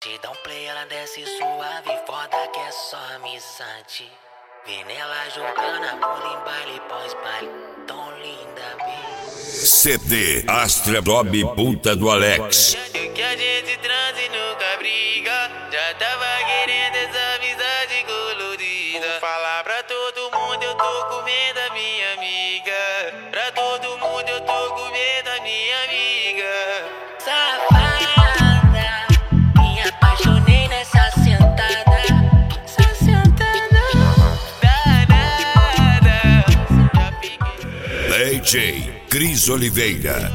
Te dá um play, ela desce suave, foda que é só amizade. Vendo ela jogando a bola em baile, pós-baile, tão linda, bem. CD Astra Dob Puta do Alex. Que a gente transa e nunca briga. Já tava querendo essa amizade colorida. Vou falar pra todo mundo, eu tô com medo da minha amiga. Pra todo mundo, eu tô com medo da minha amiga. Safada, me apaixonei nessa sentada. Essa sentada danada. Já fiquei. DJ Cris Oliveira.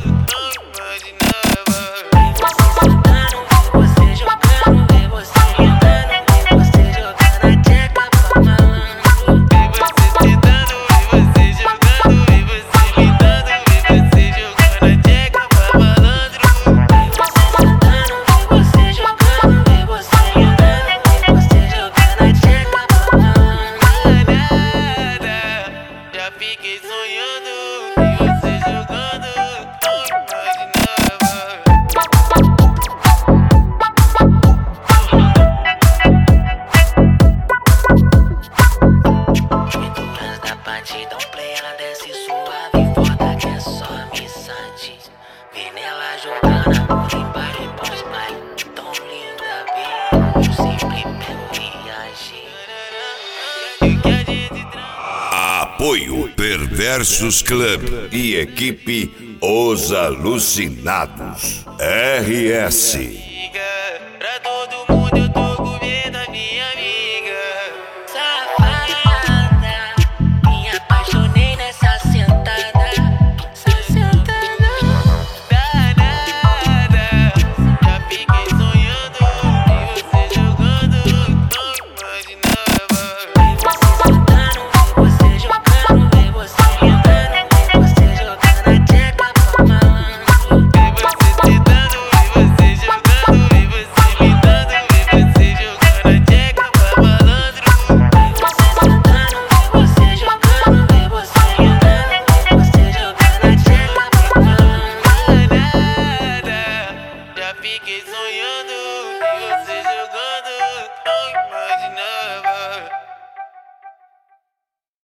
Fiquei sonhando e você jogando, não da batida, um play, ela desce suave, foda que é só amizade. Vendo ela jogando a bola em baile, pós-baile, tão linda, bem. Eu sempre pego e agi. Apoio Perversos Club e equipe Os Alucinados. RS